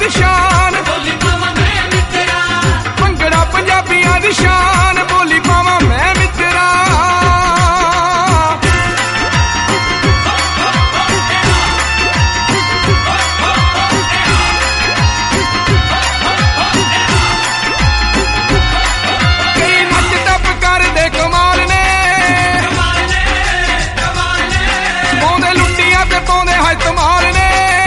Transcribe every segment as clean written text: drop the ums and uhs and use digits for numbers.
दी शान, भंगड़ा पंजाबियां दी शान, बोली पावा मैं मित्रा। कई नच टप कर दे कमाल ने, पाउंदे लुट्टियां ते पाउंदे हाय धमाल ने।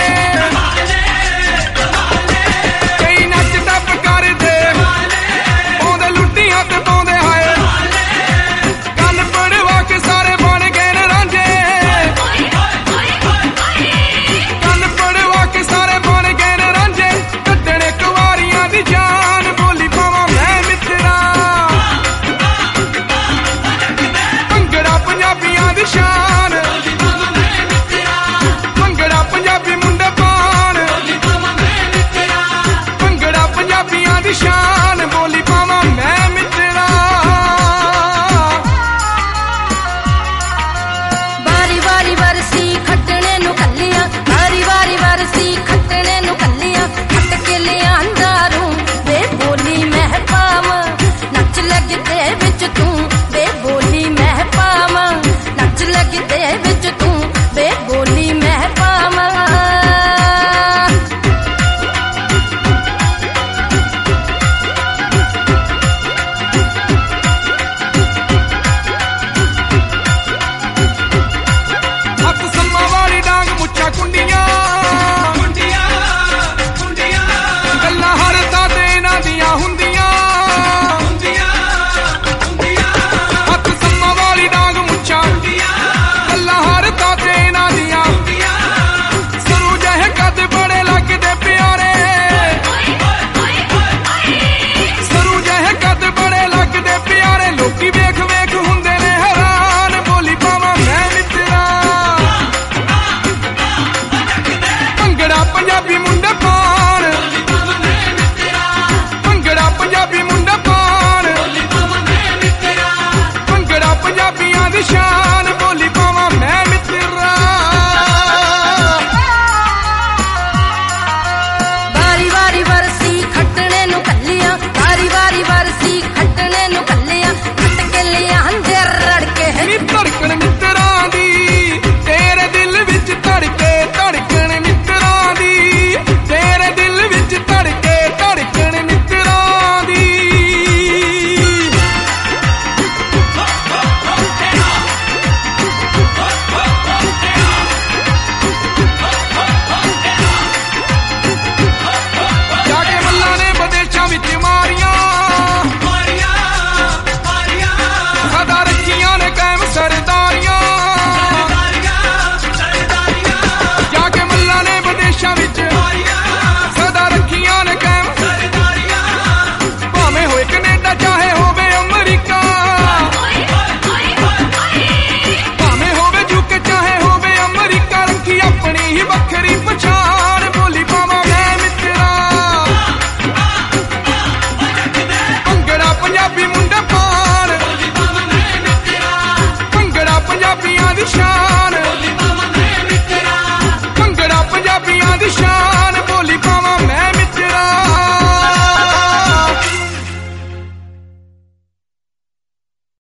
पंजाबी मुंडे पान, भंगड़ा पंजाबी मुंडे पान, भंगड़ा पंजाबियां दी शान, बोली पावा मैं मित्रा। वारी वारी वरसी खटने नु कलियां, वारी वारी वरसी खटने नु कलियां, खट के लिया हंदे रड़के नी धड़कन मित्रा दी, तेरे दिल विच धड़के धड़कन मित्रा दी, तेरे दिल विच धड़के धड़कन मित्रा दी। जाके मल्ला ने बदेशा विच मारियां, सदा रखियां ने कायम सरदारियां। जाके मल्ला ने बदेशा विच सदा रखियां ने कायम, भावें होए कनेडा चाहे होवे अमरीका, भावें होवे यूके चाहे होवे अमरीका, रखी अपनी ही बखरी पछाण, बोली पावा मैं मित्रा। भंगड़ा पंजाबी मुंडे पान, भंगड़ा पंजाबियां दी शान।